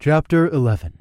Chapter 11.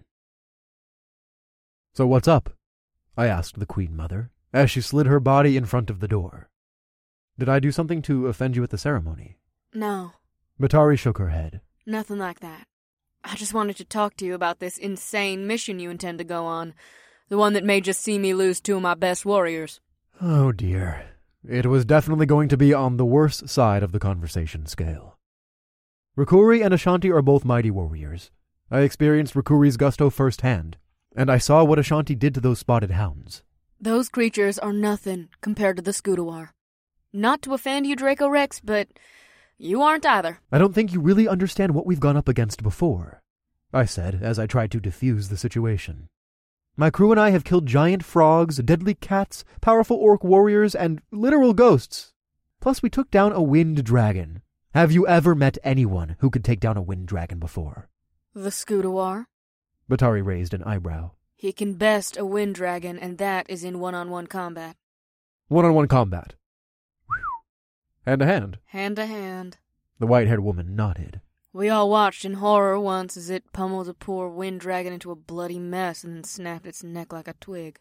"So what's up?" I asked the Queen Mother, as she slid her body in front of the door. "Did I do something to offend you at the ceremony?" No. Batari shook her head. Nothing like that. I just wanted to talk to you about this insane mission you intend to go on. The one that may just see me lose two of my best warriors. Oh dear. It was definitely going to be on the worse side of the conversation scale. Rukuri and Ashanti are both mighty warriors. I experienced Rukuri's gusto firsthand, and I saw what Ashanti did to those spotted hounds. Those creatures are nothing compared to the Scutawar. Not to offend you, Draco Rex, but you aren't either. I don't think you really understand what we've gone up against before, I said as I tried to defuse the situation. My crew and I have killed giant frogs, deadly cats, powerful orc warriors, and literal ghosts. Plus we took down a wind dragon. Have you ever met anyone who could take down a wind dragon before? The Scutawar? Batari raised an eyebrow. He can best a wind dragon, and that is in one-on-one combat. One-on-one combat. Hand to hand. Hand to hand. The white-haired woman nodded. We all watched in horror once as it pummeled a poor wind dragon into a bloody mess and then snapped its neck like a twig.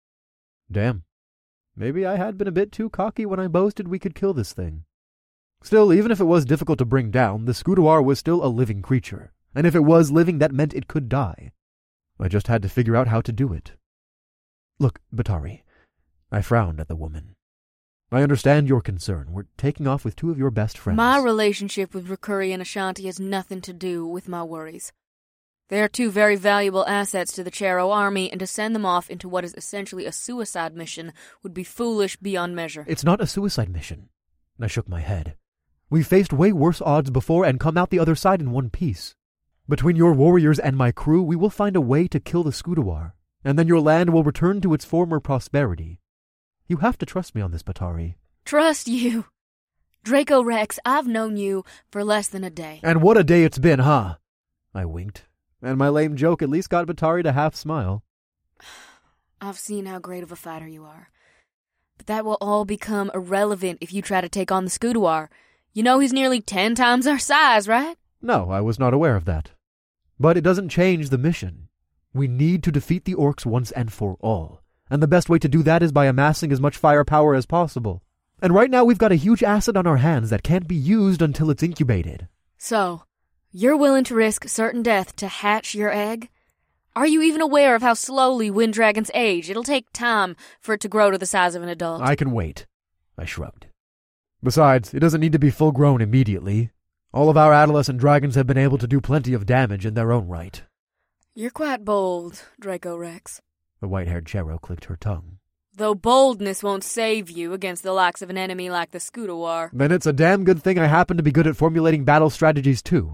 Damn. Maybe I had been a bit too cocky when I boasted we could kill this thing. Still, even if it was difficult to bring down, the Scutawar was still a living creature. And if it was living, that meant it could die. I just had to figure out how to do it. Look, Batari. I frowned at the woman. I understand your concern. We're taking off with two of your best friends. My relationship with Rukuri and Ashanti has nothing to do with my worries. They are two very valuable assets to the Chero army, and to send them off into what is essentially a suicide mission would be foolish beyond measure. It's not a suicide mission. I shook my head. We've faced way worse odds before and come out the other side in one piece. Between your warriors and my crew, we will find a way to kill the Scutawar, and then your land will return to its former prosperity. You have to trust me on this, Batari. Trust you? Draco Rex, I've known you for less than a day. And what a day it's been, huh? I winked, and my lame joke at least got Batari to half smile. I've seen how great of a fighter you are. But that will all become irrelevant if you try to take on the Scutawar. You know he's nearly 10 times our size, right? No, I was not aware of that. But it doesn't change the mission. We need to defeat the orcs once and for all. And the best way to do that is by amassing as much firepower as possible. And right now we've got a huge asset on our hands that can't be used until it's incubated. So, you're willing to risk certain death to hatch your egg? Are you even aware of how slowly wind dragons age? It'll take time for it to grow to the size of an adult. I can wait. I shrugged. Besides, it doesn't need to be full grown immediately. All of our adolescent dragons have been able to do plenty of damage in their own right. You're quite bold, Draco Rex. The white-haired Chero clicked her tongue. Though boldness won't save you against the likes of an enemy like the Scutawar. Then it's a damn good thing I happen to be good at formulating battle strategies too.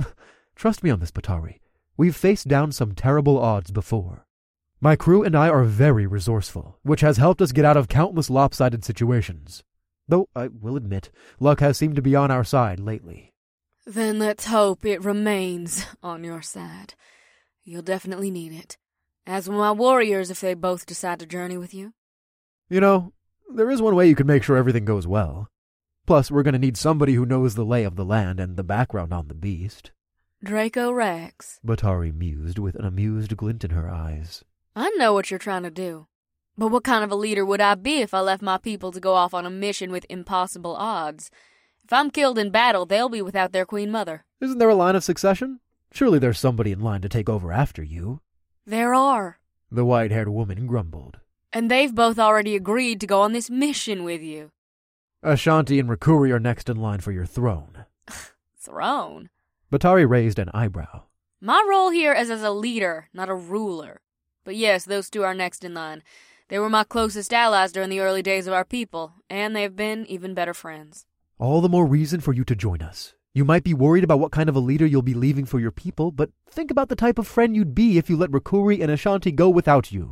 Trust me on this, Batari. We've faced down some terrible odds before. My crew and I are very resourceful, which has helped us get out of countless lopsided situations. Though, I will admit, luck has seemed to be on our side lately. Then let's hope it remains on your side. You'll definitely need it. As will my warriors if they both decide to journey with you. You know, there is one way you can make sure everything goes well. Plus, we're going to need somebody who knows the lay of the land and the background on the beast. Draco Rex, Batari mused with an amused glint in her eyes. I know what you're trying to do. But what kind of a leader would I be if I left my people to go off on a mission with impossible odds? If I'm killed in battle, they'll be without their queen mother. Isn't there a line of succession? Surely there's somebody in line to take over after you. There are. The white-haired woman grumbled. And they've both already agreed to go on this mission with you. Ashanti and Rukuri are next in line for your throne. Throne? Batari raised an eyebrow. My role here is as a leader, not a ruler. But yes, those two are next in line. They were my closest allies during the early days of our people, and they've been even better friends. All the more reason for you to join us. You might be worried about what kind of a leader you'll be leaving for your people, but think about the type of friend you'd be if you let Rukuri and Ashanti go without you.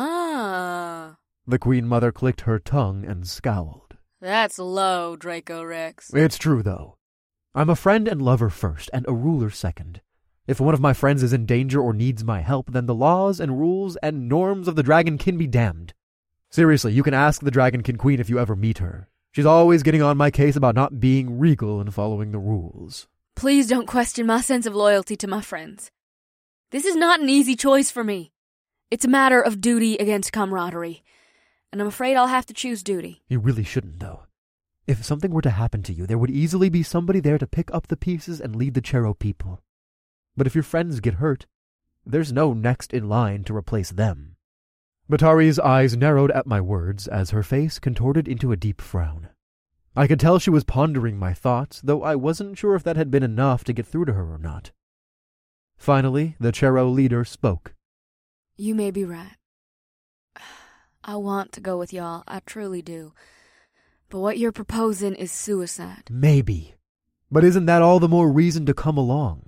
Ah. The Queen Mother clicked her tongue and scowled. That's low, Draco Rex. It's true, though. I'm a friend and lover first, and a ruler second. If one of my friends is in danger or needs my help, then the laws and rules and norms of the Dragonkin be damned. Seriously, you can ask the Dragonkin Queen if you ever meet her. She's always getting on my case about not being regal and following the rules. Please don't question my sense of loyalty to my friends. This is not an easy choice for me. It's a matter of duty against camaraderie, and I'm afraid I'll have to choose duty. You really shouldn't, though. If something were to happen to you, there would easily be somebody there to pick up the pieces and lead the Chero people. But if your friends get hurt, there's no next in line to replace them. Batari's eyes narrowed at my words as her face contorted into a deep frown. I could tell she was pondering my thoughts, though I wasn't sure if that had been enough to get through to her or not. Finally, the Chero leader spoke. You may be right. I want to go with y'all, I truly do. But what you're proposing is suicide. Maybe. But isn't that all the more reason to come along?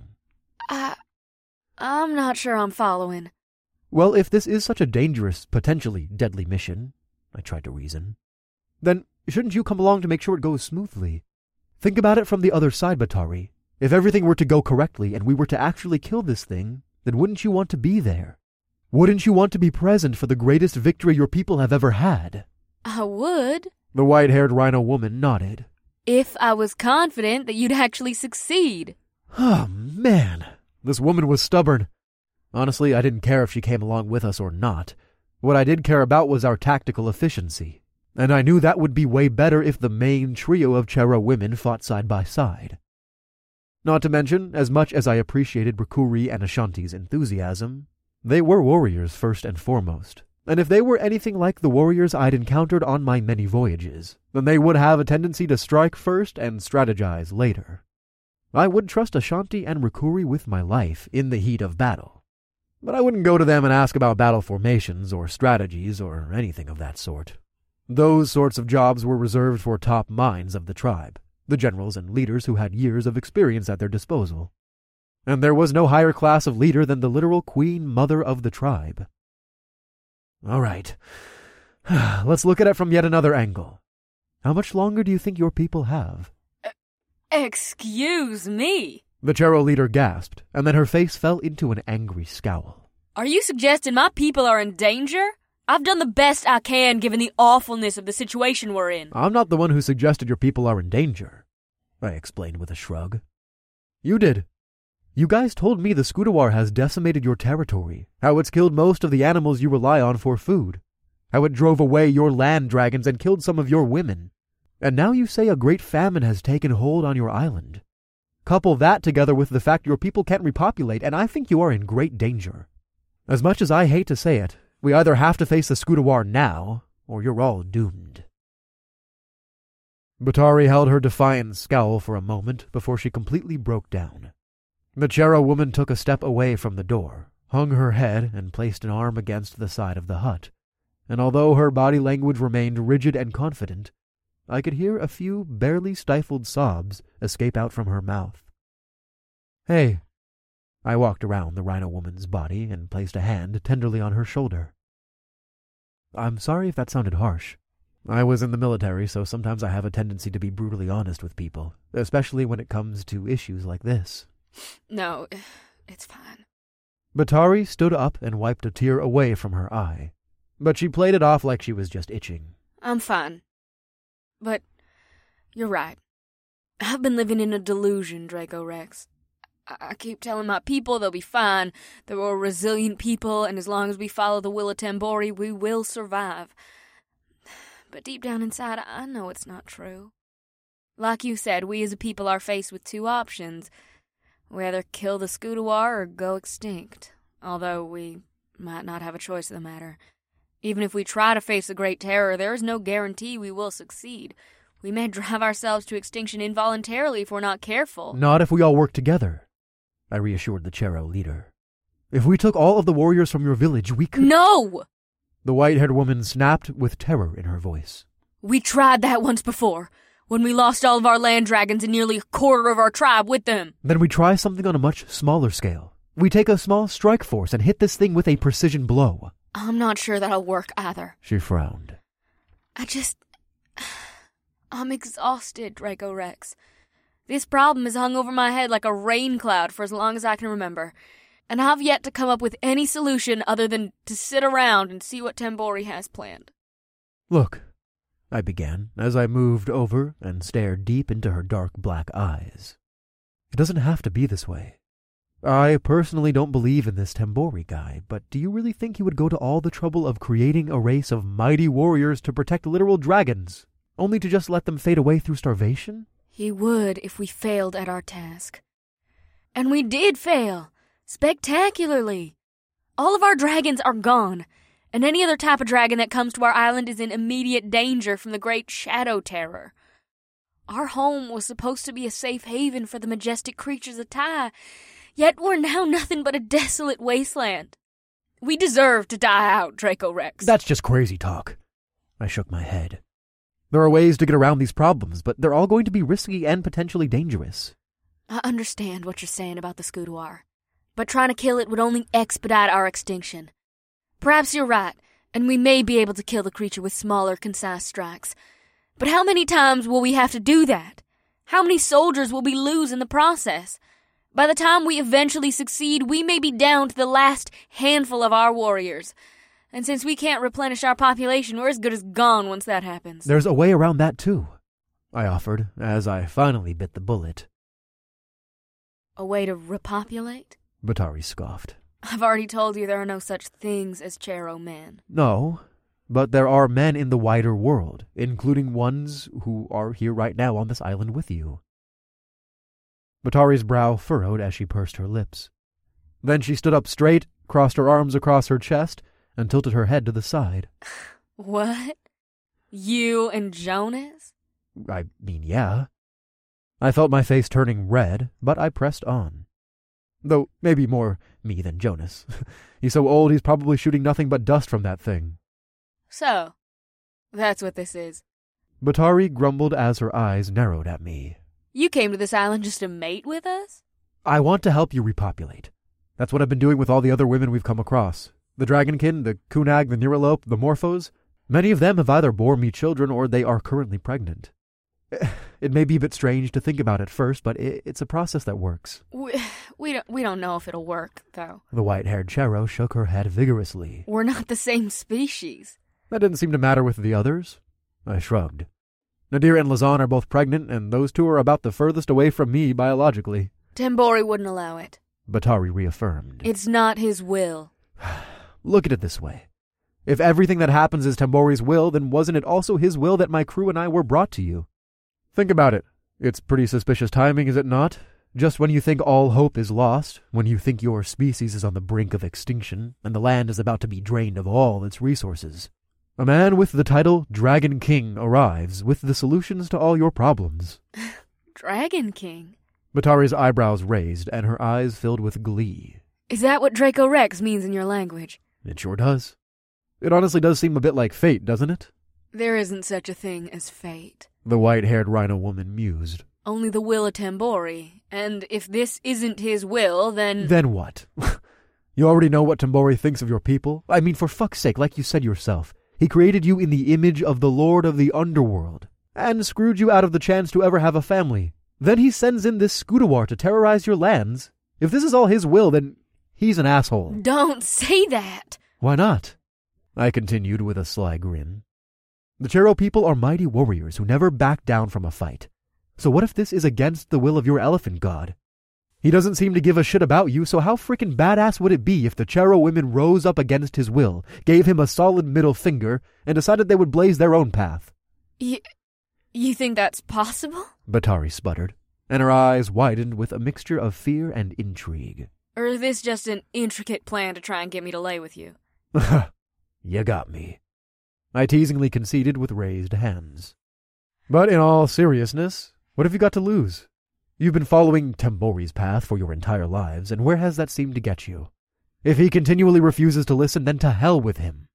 I'm not sure I'm following. Well, if this is such a dangerous, potentially deadly mission, I tried to reason, then shouldn't you come along to make sure it goes smoothly? Think about it from the other side, Batari. If everything were to go correctly and we were to actually kill this thing, then wouldn't you want to be there? Wouldn't you want to be present for the greatest victory your people have ever had? I would. The white-haired rhino woman nodded. If I was confident that you'd actually succeed. Oh, man. This woman was stubborn. Honestly, I didn't care if she came along with us or not. What I did care about was our tactical efficiency. And I knew that would be way better if the main trio of Chero women fought side by side. Not to mention, as much as I appreciated Rukuri and Ashanti's enthusiasm, they were warriors first and foremost. And if they were anything like the warriors I'd encountered on my many voyages, then they would have a tendency to strike first and strategize later. I would trust Ashanti and Rukuri with my life in the heat of battle. But I wouldn't go to them and ask about battle formations or strategies or anything of that sort. Those sorts of jobs were reserved for top minds of the tribe, the generals and leaders who had years of experience at their disposal. And there was no higher class of leader than the literal queen mother of the tribe. All right, let's look at it from yet another angle. How much longer do you think your people have? Excuse me? The Chero leader gasped, and then her face fell into an angry scowl. Are you suggesting my people are in danger? I've done the best I can given the awfulness of the situation we're in. I'm not the one who suggested your people are in danger, I explained with a shrug. You did. You guys told me the Scutawar has decimated your territory, how it's killed most of the animals you rely on for food, how it drove away your land dragons and killed some of your women. And now you say a great famine has taken hold on your island. Couple that together with the fact your people can't repopulate, and I think you are in great danger. As much as I hate to say it, we either have to face the Scutawar now, or you're all doomed. Batari held her defiant scowl for a moment before she completely broke down. The Chero woman took a step away from the door, hung her head, and placed an arm against the side of the hut. And although her body language remained rigid and confident, I could hear a few barely stifled sobs escape out from her mouth. Hey. I walked around the rhino woman's body and placed a hand tenderly on her shoulder. I'm sorry if that sounded harsh. I was in the military, so sometimes I have a tendency to be brutally honest with people, especially when it comes to issues like this. No, it's fine. Batari stood up and wiped a tear away from her eye, but she played it off like she was just itching. I'm fine. But you're right. I've been living in a delusion, Draco Rex. I keep telling my people they'll be fine, that we're a resilient people, and as long as we follow the will of Tambori, we will survive. But deep down inside, I know it's not true. Like you said, we as a people are faced with two options. We either kill the Scutawar or go extinct, although we might not have a choice in the matter. Even if we try to face the Great Terror, there is no guarantee we will succeed. We may drive ourselves to extinction involuntarily if we're not careful. Not if we all work together, I reassured the Chero leader. If we took all of the warriors from your village, we could— No! The white-haired woman snapped with terror in her voice. We tried that once before, when we lost all of our land dragons and nearly a quarter of our tribe with them. Then we try something on a much smaller scale. We take a small strike force and hit this thing with a precision blow. I'm not sure that'll work either. She frowned. I'm exhausted, Draco Rex. This problem has hung over my head like a rain cloud for as long as I can remember, and I've yet to come up with any solution other than to sit around and see what Tambori has planned. Look, I began, as I moved over and stared deep into her dark black eyes. It doesn't have to be this way. I personally don't believe in this Tambori guy, but do you really think he would go to all the trouble of creating a race of mighty warriors to protect literal dragons, only to just let them fade away through starvation? He would if we failed at our task. And we did fail. Spectacularly. All of our dragons are gone, and any other type of dragon that comes to our island is in immediate danger from the great Shadow Terror. Our home was supposed to be a safe haven for the majestic creatures of Tai, yet we're now nothing but a desolate wasteland. We deserve to die out, Draco Rex. That's just crazy talk. I shook my head. There are ways to get around these problems, but they're all going to be risky and potentially dangerous. I understand what you're saying about the Scudawar, but trying to kill it would only expedite our extinction. Perhaps you're right, and we may be able to kill the creature with smaller, concise strikes. But how many times will we have to do that? How many soldiers will we lose in the process? By the time we eventually succeed, we may be down to the last handful of our warriors. And since we can't replenish our population, we're as good as gone once that happens. There's a way around that, too, I offered, as I finally bit the bullet. A way to repopulate? Batari scoffed. I've already told you there are no such things as Chero men. No, but there are men in the wider world, including ones who are here right now on this island with you. Batari's brow furrowed as she pursed her lips. Then she stood up straight, crossed her arms across her chest, and tilted her head to the side. What? You and Jonas? I mean, yeah. I felt my face turning red, but I pressed on. Though maybe more me than Jonas. He's so old he's probably shooting nothing but dust from that thing. So, that's what this is. Batari grumbled as her eyes narrowed at me. You came to this island just to mate with us? I want to help you repopulate. That's what I've been doing with all the other women we've come across. The Dragonkin, the Kunag, the Neuralope, the Morphos. Many of them have either bore me children or they are currently pregnant. It may be a bit strange to think about at first, but it's a process that works. We don't know if it'll work, though. The white-haired Chero shook her head vigorously. We're not the same species. That didn't seem to matter with the others. I shrugged. Nadir and Lazan are both pregnant, and those two are about the furthest away from me biologically. Tambori wouldn't allow it. Batari reaffirmed. It's not his will. Look at it this way. If everything that happens is Tambori's will, then wasn't it also his will that my crew and I were brought to you? Think about it. It's pretty suspicious timing, is it not? Just when you think all hope is lost, when you think your species is on the brink of extinction, and the land is about to be drained of all its resources, a man with the title Dragon King arrives with the solutions to all your problems. Dragon King? Batari's eyebrows raised, and her eyes filled with glee. Is that what Draco Rex means in your language? It sure does. It honestly does seem a bit like fate, doesn't it? There isn't such a thing as fate. The white-haired rhino woman mused. Only the will of Tambori, and if this isn't his will, then... Then what? You already know what Tambori thinks of your people? I mean, for fuck's sake, like you said yourself, he created you in the image of the Lord of the Underworld, and screwed you out of the chance to ever have a family. Then he sends in this Scudawar to terrorize your lands. If this is all his will, then he's an asshole. Don't say that! Why not? I continued with a sly grin. The Chero people are mighty warriors who never back down from a fight. So what if this is against the will of your elephant god? He doesn't seem to give a shit about you, so how freaking badass would it be if the Chero women rose up against his will, gave him a solid middle finger, and decided they would blaze their own path? You think that's possible? Batari sputtered, and her eyes widened with a mixture of fear and intrigue. Or is this just an intricate plan to try and get me to lay with you? You got me. I teasingly conceded with raised hands. But in all seriousness, what have you got to lose? You've been following Tambori's path for your entire lives, and where has that seemed to get you? If he continually refuses to listen, then to hell with him.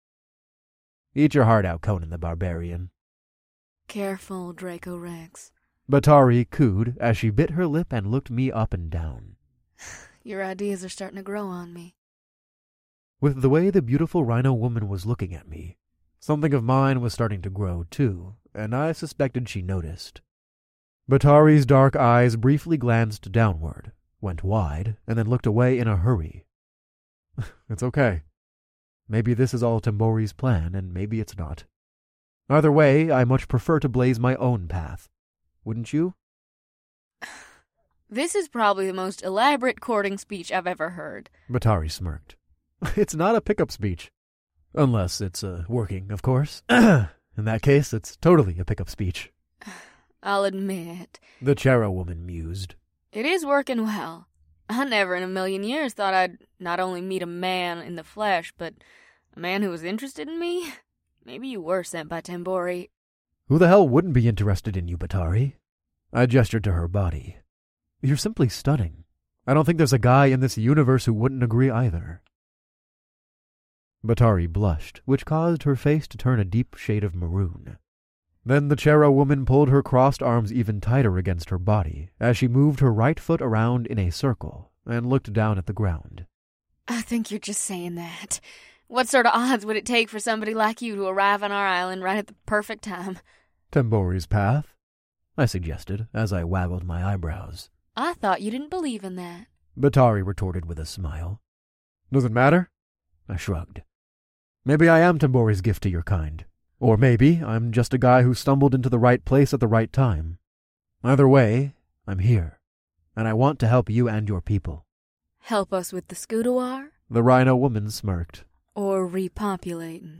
Eat your heart out, Conan the Barbarian. Careful, Draco Rex. Batari cooed as she bit her lip and looked me up and down. Your ideas are starting to grow on me. With the way the beautiful rhino woman was looking at me, something of mine was starting to grow, too, and I suspected she noticed. Batari's dark eyes briefly glanced downward, went wide, and then looked away in a hurry. It's okay. Maybe this is all Tambori's plan, and maybe it's not. Either way, I much prefer to blaze my own path. Wouldn't you? This is probably the most elaborate courting speech I've ever heard. Batari smirked. It's not a pickup speech. Unless it's working, of course. In that case, it's totally a pickup speech. I'll admit. The Chero woman mused. It is working well. I never in a million years thought I'd not only meet a man in the flesh, but a man who was interested in me. Maybe you were sent by Tambori. Who the hell wouldn't be interested in you, Batari? I gestured to her body. You're simply stunning. I don't think there's a guy in this universe who wouldn't agree either. Batari blushed, which caused her face to turn a deep shade of maroon. Then the Chero woman pulled her crossed arms even tighter against her body as she moved her right foot around in a circle and looked down at the ground. I think you're just saying that. What sort of odds would it take for somebody like you to arrive on our island right at the perfect time? Tambori's path, I suggested as I waggled my eyebrows. I thought you didn't believe in that. Batari retorted with a smile. Doesn't matter? I shrugged. Maybe I am Tambori's gift to your kind. Or maybe I'm just a guy who stumbled into the right place at the right time. Either way, I'm here, and I want to help you and your people. Help us with the Scutawar? The rhino woman smirked. Or repopulating?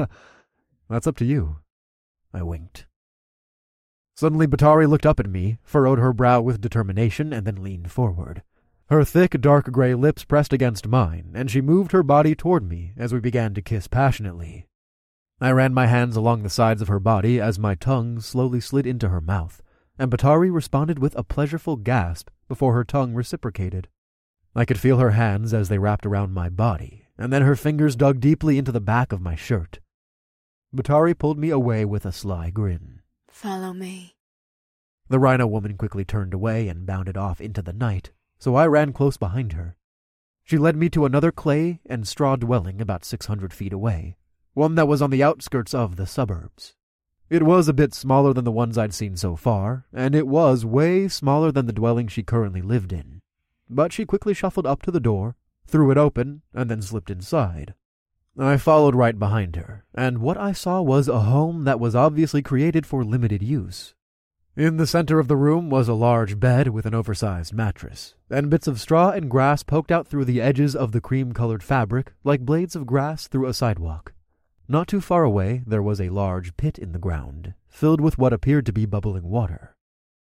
That's up to you. I winked. Suddenly Batari looked up at me, furrowed her brow with determination, and then leaned forward. Her thick, dark gray lips pressed against mine, and she moved her body toward me as we began to kiss passionately. I ran my hands along the sides of her body as my tongue slowly slid into her mouth, and Batari responded with a pleasureful gasp before her tongue reciprocated. I could feel her hands as they wrapped around my body, and then her fingers dug deeply into the back of my shirt. Batari pulled me away with a sly grin. Follow me. The rhino woman quickly turned away and bounded off into the night, so I ran close behind her. She led me to another clay and straw dwelling about 600 feet away, one that was on the outskirts of the suburbs. It was a bit smaller than the ones I'd seen so far, and it was way smaller than the dwelling she currently lived in. But she quickly shuffled up to the door, threw it open, and then slipped inside. I followed right behind her, and what I saw was a home that was obviously created for limited use. In the center of the room was a large bed with an oversized mattress, and bits of straw and grass poked out through the edges of the cream-colored fabric like blades of grass through a sidewalk. Not too far away, there was a large pit in the ground, filled with what appeared to be bubbling water.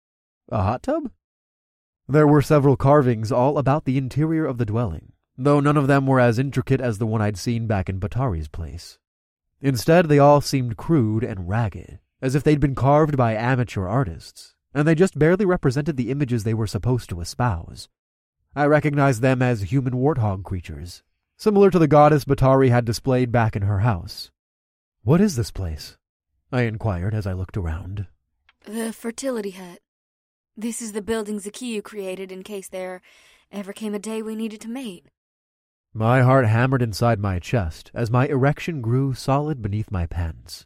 A hot tub? There were several carvings all about the interior of the dwelling, though none of them were as intricate as the one I'd seen back in Batari's place. Instead, they all seemed crude and ragged, as if they'd been carved by amateur artists, and they just barely represented the images they were supposed to espouse. I recognized them as human warthog creatures, similar to the goddess Batari had displayed back in her house. What is this place? I inquired as I looked around. The fertility hut. This is the building Zakiyu created in case there ever came a day we needed to mate. My heart hammered inside my chest as my erection grew solid beneath my pants.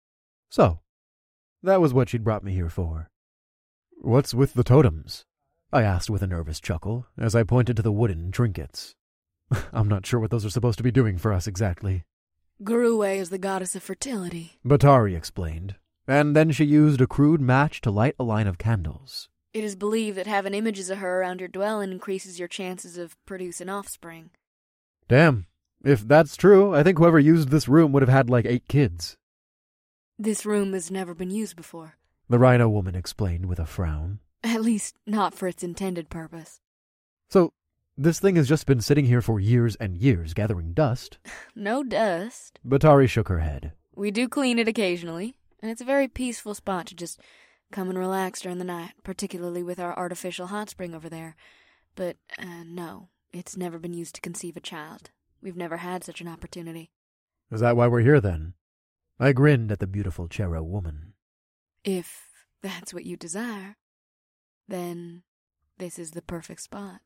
So, that was what she'd brought me here for. What's with the totems? I asked with a nervous chuckle as I pointed to the wooden trinkets. I'm not sure what those are supposed to be doing for us exactly. Gurue is the goddess of fertility, Batari explained, and then she used a crude match to light a line of candles. It is believed that having images of her around your dwelling increases your chances of producing offspring. Damn. If that's true, I think whoever used this room would have had like 8 kids. This room has never been used before, The rhino woman explained with a frown. At least, not for its intended purpose. So, this thing has just been sitting here for years and years, gathering dust. No dust. Batari shook her head. We do clean it occasionally, and it's a very peaceful spot to just come and relax during the night, particularly with our artificial hot spring over there. But, no, it's never been used to conceive a child. We've never had such an opportunity. Is that why we're here, then? I grinned at the beautiful Chero woman. If that's what you desire, then this is the perfect spot.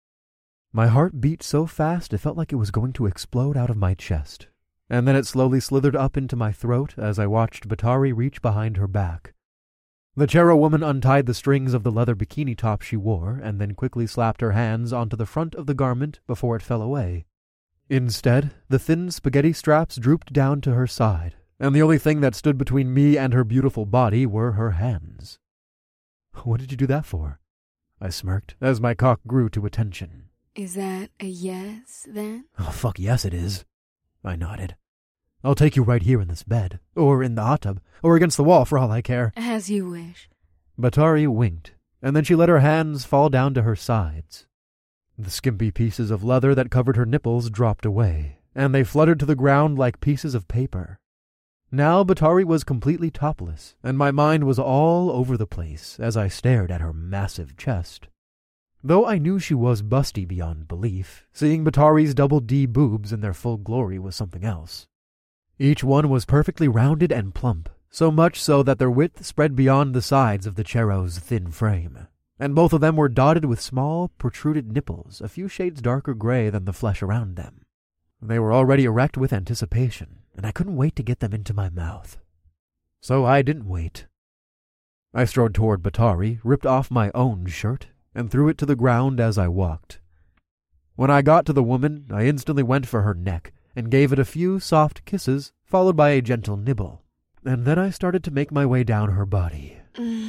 My heart beat so fast it felt like it was going to explode out of my chest, and then it slowly slithered up into my throat as I watched Batari reach behind her back. The Chero woman untied the strings of the leather bikini top she wore and then quickly slapped her hands onto the front of the garment before it fell away. Instead, the thin spaghetti straps drooped down to her side, and the only thing that stood between me and her beautiful body were her hands. What did you do that for? I smirked, as my cock grew to attention. Is that a yes, then? Oh, fuck yes it is. I nodded. I'll take you right here in this bed, or in the hot tub, or against the wall for all I care. As you wish. Batari winked, and then she let her hands fall down to her sides. The skimpy pieces of leather that covered her nipples dropped away, and they fluttered to the ground like pieces of paper. Now Batari was completely topless, and my mind was all over the place as I stared at her massive chest. Though I knew she was busty beyond belief, seeing Batari's double D boobs in their full glory was something else. Each one was perfectly rounded and plump, so much so that their width spread beyond the sides of the Chero's thin frame, and both of them were dotted with small, protruded nipples a few shades darker gray than the flesh around them. They were already erect with anticipation, and I couldn't wait to get them into my mouth. So I didn't wait. I strode toward Batari, ripped off my own shirt, and threw it to the ground as I walked. When I got to the woman, I instantly went for her neck, and gave it a few soft kisses, followed by a gentle nibble. And then I started to make my way down her body.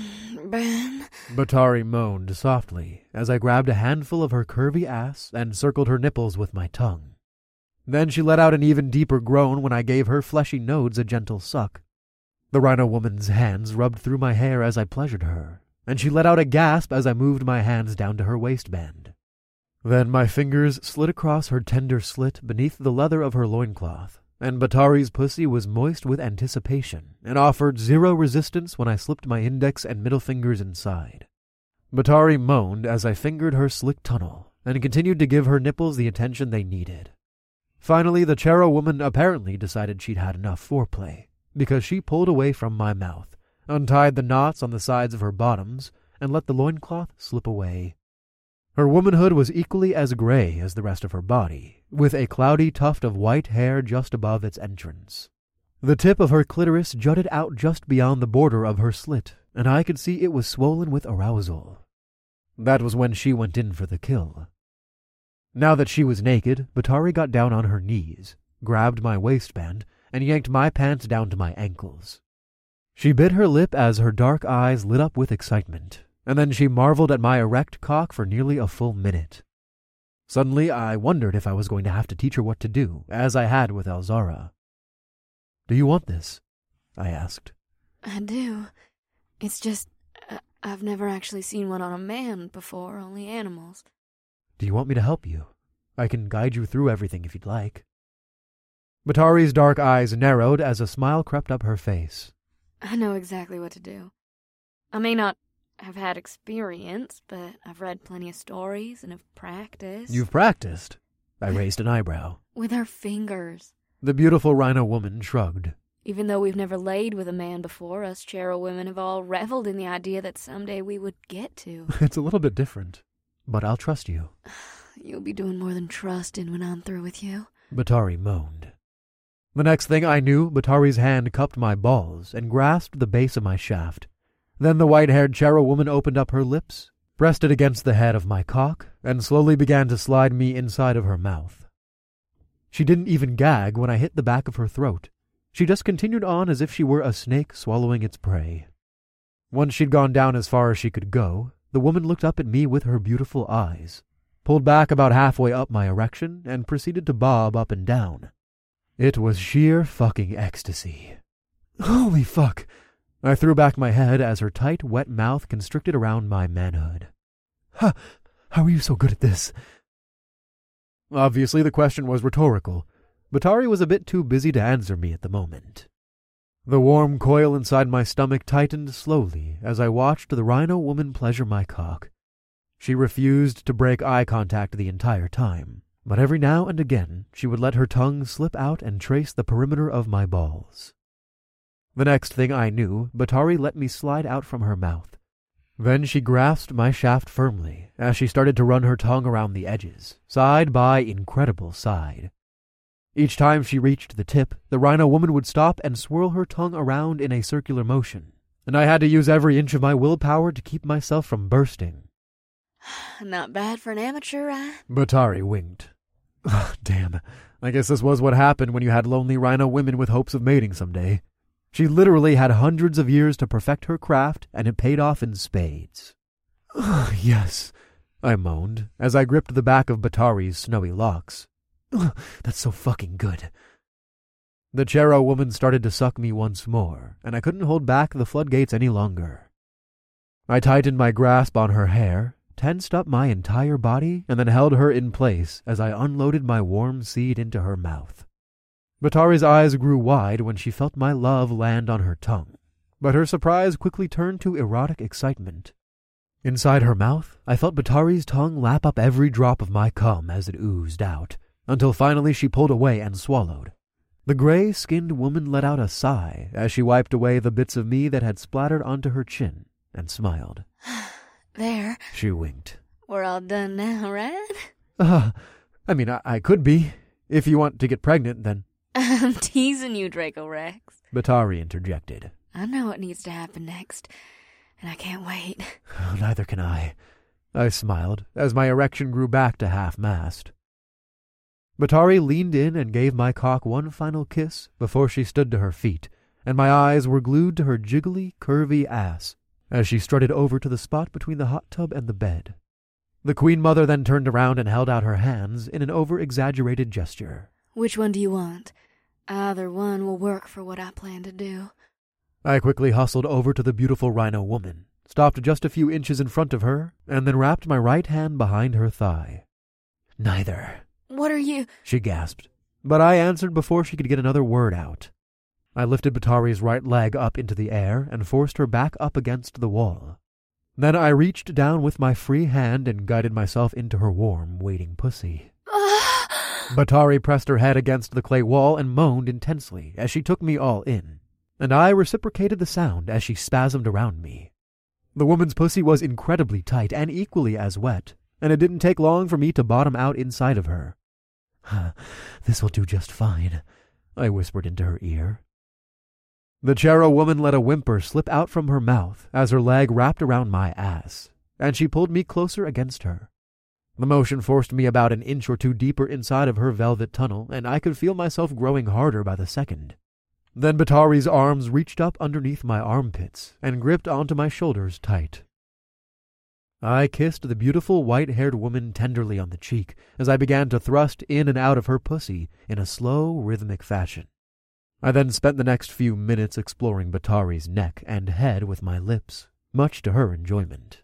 Ben? Batari moaned softly as I grabbed a handful of her curvy ass and circled her nipples with my tongue. Then she let out an even deeper groan when I gave her fleshy nodes a gentle suck. The rhino woman's hands rubbed through my hair as I pleasured her, and she let out a gasp as I moved my hands down to her waistband. Then my fingers slid across her tender slit beneath the leather of her loincloth, and Batari's pussy was moist with anticipation and offered zero resistance when I slipped my index and middle fingers inside. Batari moaned as I fingered her slick tunnel and continued to give her nipples the attention they needed. Finally, the Chero woman apparently decided she'd had enough foreplay, because she pulled away from my mouth, untied the knots on the sides of her bottoms, and let the loincloth slip away. Her womanhood was equally as gray as the rest of her body, with a cloudy tuft of white hair just above its entrance. The tip of her clitoris jutted out just beyond the border of her slit, and I could see it was swollen with arousal. That was when she went in for the kill. Now that she was naked, Batari got down on her knees, grabbed my waistband, and yanked my pants down to my ankles. She bit her lip as her dark eyes lit up with excitement, and then she marveled at my erect cock for nearly a full minute. Suddenly, I wondered if I was going to have to teach her what to do, as I had with Elzara. "Do you want this?" I asked. I do. It's just, I've never actually seen one on a man before, only animals. "Do you want me to help you? I can guide you through everything if you'd like." Batari's dark eyes narrowed as a smile crept up her face. I know exactly what to do. I may not have had experience, but I've read plenty of stories and have practiced. "You've practiced?" I raised an eyebrow. With our fingers. The beautiful rhino woman shrugged. Even though we've never laid with a man before, us Chero women have all reveled in the idea that someday we would get to. It's a little bit different, but I'll trust you. You'll be doing more than trusting when I'm through with you. Batari moaned. The next thing I knew, Batari's hand cupped my balls and grasped the base of my shaft. Then the white-haired Chero woman opened up her lips, pressed it against the head of my cock, and slowly began to slide me inside of her mouth. She didn't even gag when I hit the back of her throat. She just continued on as if she were a snake swallowing its prey. Once she'd gone down as far as she could go, the woman looked up at me with her beautiful eyes, pulled back about halfway up my erection, and proceeded to bob up and down. It was sheer fucking ecstasy. Holy fuck! I threw back my head as her tight, wet mouth constricted around my manhood. How are you so good at this? Obviously, the question was rhetorical. Batari was a bit too busy to answer me at the moment. The warm coil inside my stomach tightened slowly as I watched the rhino woman pleasure my cock. She refused to break eye contact the entire time, but every now and again she would let her tongue slip out and trace the perimeter of my balls. The next thing I knew, Batari let me slide out from her mouth. Then she grasped my shaft firmly as she started to run her tongue around the edges, side by incredible side. Each time she reached the tip, the rhino woman would stop and swirl her tongue around in a circular motion, and I had to use every inch of my willpower to keep myself from bursting. Not bad for an amateur, right? Batari winked. Damn, I guess this was what happened when you had lonely rhino women with hopes of mating someday. She literally had hundreds of years to perfect her craft, and it paid off in spades. Yes, I moaned, as I gripped the back of Batari's snowy locks. That's so fucking good. The Chero woman started to suck me once more, and I couldn't hold back the floodgates any longer. I tightened my grasp on her hair, tensed up my entire body, and then held her in place as I unloaded my warm seed into her mouth. Batari's eyes grew wide when she felt my love land on her tongue, but her surprise quickly turned to erotic excitement. Inside her mouth, I felt Batari's tongue lap up every drop of my cum as it oozed out, until finally she pulled away and swallowed. The gray-skinned woman let out a sigh as she wiped away the bits of me that had splattered onto her chin and smiled. There. She winked. We're all done now, right? I could be. If you want to get pregnant, then... I'm teasing you, Draco Rex. Batari interjected. I know what needs to happen next, and I can't wait. Neither can I smiled as my erection grew back to half-mast. Batari leaned in and gave my cock one final kiss before she stood to her feet, and my eyes were glued to her jiggly, curvy ass as she strutted over to the spot between the hot tub and the bed. The Queen Mother then turned around and held out her hands in an over-exaggerated gesture. Which one do you want? Either one will work for what I plan to do. I quickly hustled over to the beautiful rhino woman, stopped just a few inches in front of her, and then wrapped my right hand behind her thigh. Neither. What are you? She gasped, but I answered before she could get another word out. I lifted Batari's right leg up into the air and forced her back up against the wall. Then I reached down with my free hand and guided myself into her warm, waiting pussy. Batari pressed her head against the clay wall and moaned intensely as she took me all in, and I reciprocated the sound as she spasmed around me. The woman's pussy was incredibly tight and equally as wet, and it didn't take long for me to bottom out inside of her. This will do just fine, I whispered into her ear. The Chero woman let a whimper slip out from her mouth as her leg wrapped around my ass, and she pulled me closer against her. The motion forced me about an inch or two deeper inside of her velvet tunnel, and I could feel myself growing harder by the second. Then Batari's arms reached up underneath my armpits and gripped onto my shoulders tight. I kissed the beautiful white-haired woman tenderly on the cheek as I began to thrust in and out of her pussy in a slow, rhythmic fashion. I then spent the next few minutes exploring Batari's neck and head with my lips, much to her enjoyment.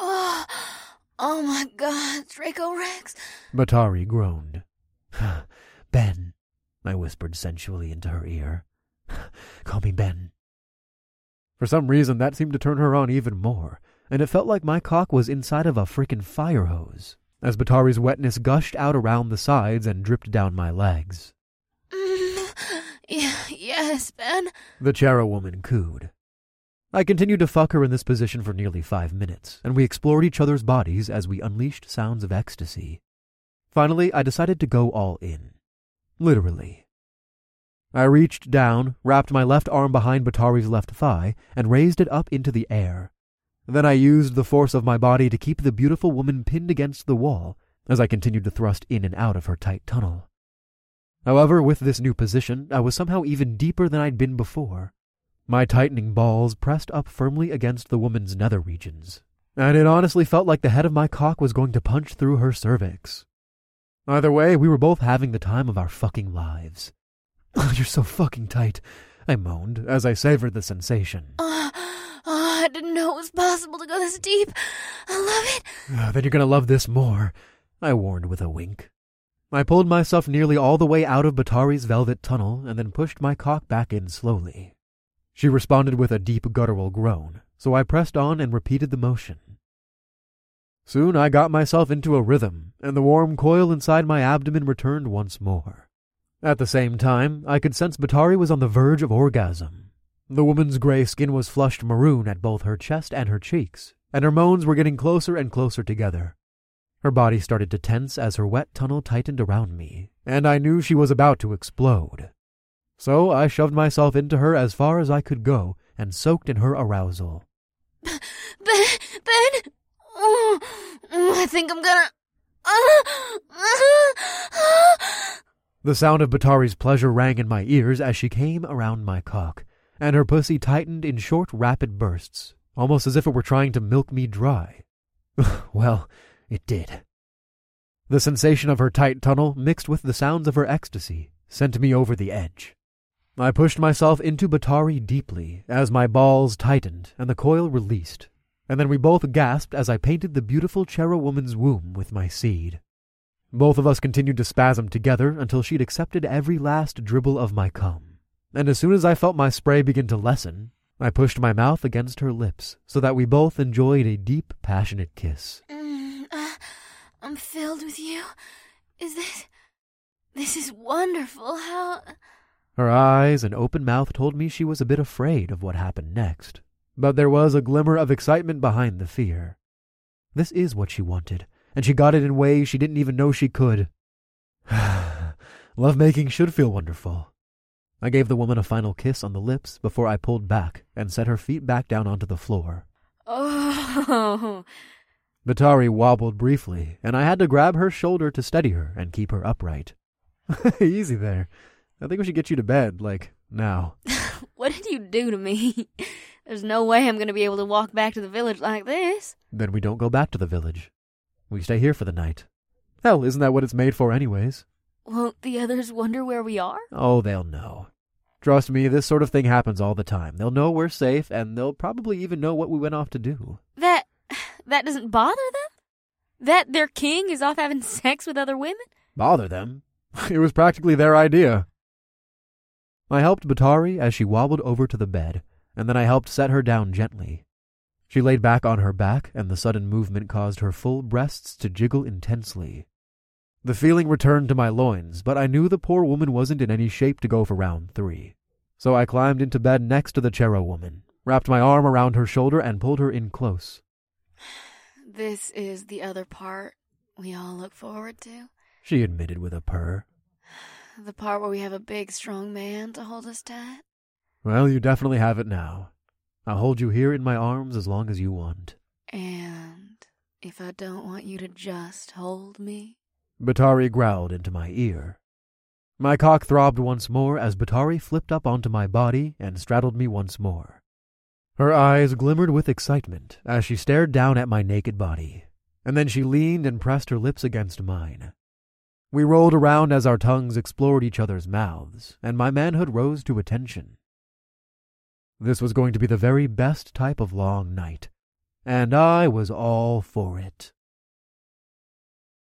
Oh my God, Draco Rex! Batari groaned. Ben, I whispered sensually into her ear. Call me Ben. For some reason, that seemed to turn her on even more, and it felt like my cock was inside of a frickin' fire hose, as Batari's wetness gushed out around the sides and dripped down my legs. Yes, Ben, the Chero woman cooed. I continued to fuck her in this position for nearly 5 minutes, and we explored each other's bodies as we unleashed sounds of ecstasy. Finally, I decided to go all in. Literally. I reached down, wrapped my left arm behind Batari's left thigh, and raised it up into the air. Then I used the force of my body to keep the beautiful woman pinned against the wall as I continued to thrust in and out of her tight tunnel. However, with this new position, I was somehow even deeper than I'd been before. My tightening balls pressed up firmly against the woman's nether regions, and it honestly felt like the head of my cock was going to punch through her cervix. Either way, we were both having the time of our fucking lives. You're so fucking tight, I moaned as I savored the sensation. I didn't know it was possible to go this deep. I love it. Then you're gonna love this more, I warned with a wink. I pulled myself nearly all the way out of Batari's velvet tunnel and then pushed my cock back in slowly. She responded with a deep guttural groan, so I pressed on and repeated the motion. Soon I got myself into a rhythm, and the warm coil inside my abdomen returned once more. At the same time, I could sense Batari was on the verge of orgasm. The woman's gray skin was flushed maroon at both her chest and her cheeks, and her moans were getting closer and closer together. Her body started to tense as her wet tunnel tightened around me, and I knew she was about to explode. So I shoved myself into her as far as I could go and soaked in her arousal. Ben! I think I'm gonna... The sound of Batari's pleasure rang in my ears as she came around my cock, and her pussy tightened in short, rapid bursts, almost as if it were trying to milk me dry. Well, it did. The sensation of her tight tunnel, mixed with the sounds of her ecstasy, sent me over the edge. I pushed myself into Batari deeply as my balls tightened and the coil released, and then we both gasped as I painted the beautiful Chera woman's womb with my seed. Both of us continued to spasm together until she'd accepted every last dribble of my cum, and as soon as I felt my spray begin to lessen, I pushed my mouth against her lips so that we both enjoyed a deep, passionate kiss. I'm filled with you. This is wonderful. How... Her eyes and open mouth told me she was a bit afraid of what happened next, but there was a glimmer of excitement behind the fear. This is what she wanted, and she got it in ways she didn't even know she could. Lovemaking should feel wonderful. I gave the woman a final kiss on the lips before I pulled back and set her feet back down onto the floor. Oh... Batari wobbled briefly, and I had to grab her shoulder to steady her and keep her upright. Easy there. I think we should get you to bed, now. What did you do to me? There's no way I'm going to be able to walk back to the village like this. Then we don't go back to the village. We stay here for the night. Hell, isn't that what it's made for anyways? Won't the others wonder where we are? Oh, they'll know. Trust me, this sort of thing happens all the time. They'll know we're safe, and they'll probably even know what we went off to do. That doesn't bother them? That their king is off having sex with other women? Bother them? It was practically their idea. I helped Batari as she wobbled over to the bed, and then I helped set her down gently. She laid back on her back, and the sudden movement caused her full breasts to jiggle intensely. The feeling returned to my loins, but I knew the poor woman wasn't in any shape to go for round 3. So I climbed into bed next to the Chera woman, wrapped my arm around her shoulder, and pulled her in close. This is the other part we all look forward to, she admitted with a purr. The part where we have a big, strong man to hold us tight. Well, you definitely have it now. I'll hold you here in my arms as long as you want. And if I don't want you to just hold me? Batari growled into my ear. My cock throbbed once more as Batari flipped up onto my body and straddled me once more. Her eyes glimmered with excitement as she stared down at my naked body, and then she leaned and pressed her lips against mine. We rolled around as our tongues explored each other's mouths, and my manhood rose to attention. This was going to be the very best type of long night, and I was all for it.